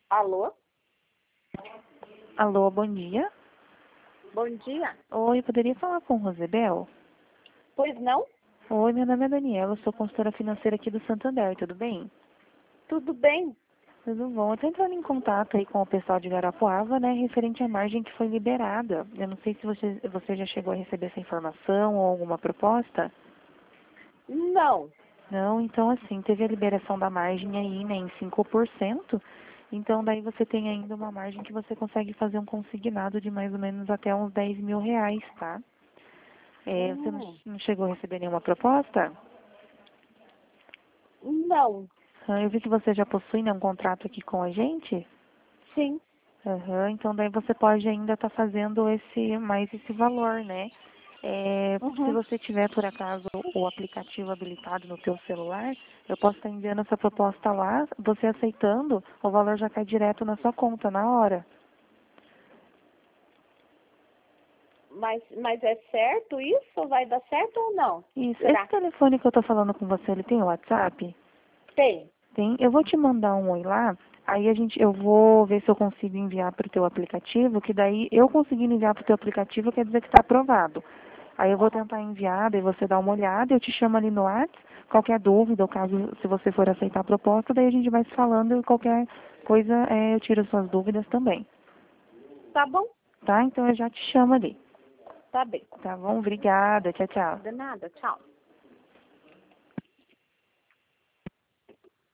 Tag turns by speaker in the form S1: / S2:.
S1: Alô?
S2: Alô, bom dia.
S1: Bom dia.
S2: Oi, poderia falar com o Rosebel?
S1: Pois não?
S2: Oi, meu nome é Daniela, eu sou consultora financeira aqui do Santander, tudo bem?
S1: Tudo bem?
S2: Tudo bom. Eu tô entrando em contato aí com o pessoal de Guarapuava, né, referente à margem que foi liberada. Eu não sei se você já chegou a receber essa informação ou alguma proposta.
S1: Não.
S2: Não, então assim, teve a liberação da margem aí, né, em 5%. Então daí você tem ainda uma margem que você consegue fazer um consignado de mais ou menos até uns R$ 10.000, tá? Você não chegou a receber nenhuma proposta?
S1: Não.
S2: Eu vi que você já possui, né, um contrato aqui com a gente.
S1: Sim.
S2: Aham, então daí você pode ainda estar fazendo esse valor, né? Se
S1: Uhum.
S2: você tiver, por acaso, o aplicativo habilitado no teu celular, eu posso estar enviando essa proposta lá, você aceitando, o valor já cai direto na sua conta, na hora.
S1: Mas é certo isso? Vai dar certo ou não?
S2: Isso, esse
S1: Será?
S2: telefone que eu tô falando com você, ele tem WhatsApp?
S1: Tem.
S2: Tem. Eu vou te mandar um oi lá, aí eu vou ver se eu consigo enviar para o teu aplicativo, que daí eu conseguindo enviar para o teu aplicativo quer dizer que está aprovado. Aí eu vou tentar enviar, daí você dá uma olhada, eu te chamo ali no WhatsApp, qualquer dúvida, ou caso se você for aceitar a proposta, daí a gente vai se falando e qualquer coisa eu tiro suas dúvidas também.
S1: Tá bom?
S2: Tá? Então eu já te chamo ali.
S1: Tá bem.
S2: Tá bom? Obrigada. Tchau, tchau.
S1: De nada. Tchau.